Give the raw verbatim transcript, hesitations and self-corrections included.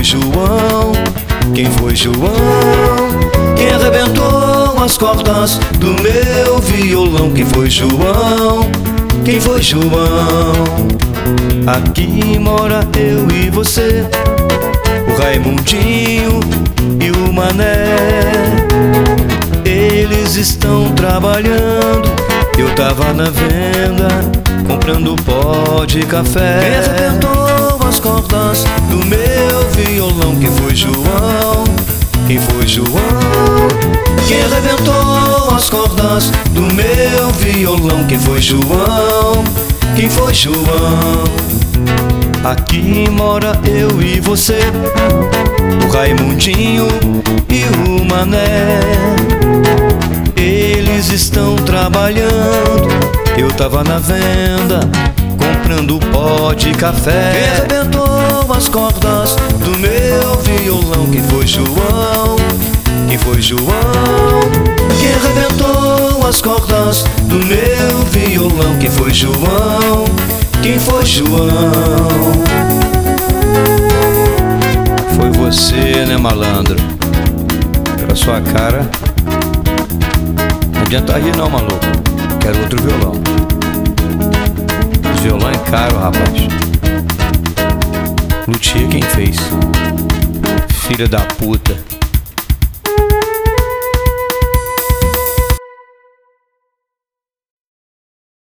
João? Quem foi João? Quem arrebentou as cordas do meu violão? Quem foi João? Quem foi João? Aqui mora eu e você, o Raimundinho e o Mané. Eles estão trabalhando, eu tava na venda, comprando pó de café. Quem arrebentou as cordas do meu violão? Quem foi João? Quem foi João? Quem arrebentou as cordas do meu violão? Quem foi João? Quem foi João? Aqui mora eu e você, o Raimundinho e o Mané. Eles estão trabalhando, eu tava na venda, comprando pó de café. Quem arrebentou as cordas do meu violão? Quem foi João? Quem foi João? Quem arrebentou as cordas do meu violão? Quem foi João? Quem foi João? Foi você, né, malandro? Pela sua cara. Não adianta rir não, maluco. Quero outro violão. Esse violão é caro, rapaz. Luthier quem fez? Filha da puta.